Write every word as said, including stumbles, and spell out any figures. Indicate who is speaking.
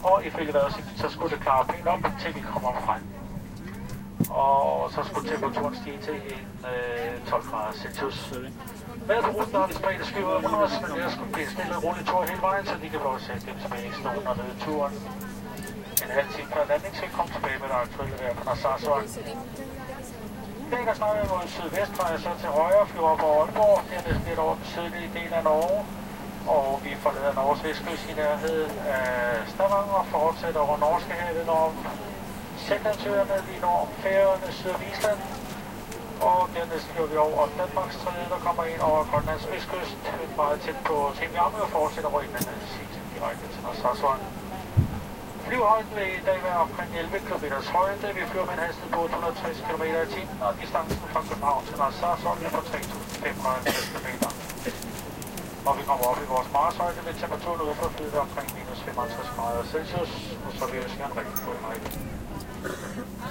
Speaker 1: Og ifølge vejrudsigten, så skulle det klare pænt op, til vi kommer frem. Og så skulle temperaturen stige til en øh, tolv grader Celsius. Med på ruten har vi spredte skyer ud under os, men det skulle blive stille og rolig tur hele vejen, så de kan få sætte dem tilbage i snoen og ned i turen. En halv time før landing skal komme tilbage med det aktuelle vejr på Narsarsuaq. I dag snakker vi mod sydvest, fra jeg så til højre, flyver op over Aalborg, dernæst lidt over den sydlige del af Norge. Og vi forlader Norges vestkyst i nærheden af Stavanger og fortsætter over Norskehavet om Sjællandsøerne, lige nord om Færøerne, syd om Island. Og dernæst flyver vi over Danmarks tredje, der kommer ind over Grønlands østkyst, meget tæt på Timiami og fortsætter over indlandet direkte til Narsarsuaq. Flyvehøjden vil i dag være omkring elleve kilometer højde. Vi flyver med en hastighed på otte hundrede og tres kilometer i timen, og distancen fra København til Narsarsuaq er på tre tusind fem hundrede og halvtreds kilometer. Når vi kommer op i vores marshøjde, vil temperaturen ude for flyet omkring minus femoghalvtreds grader Celsius, og så vil jeg sige en rigtig god night.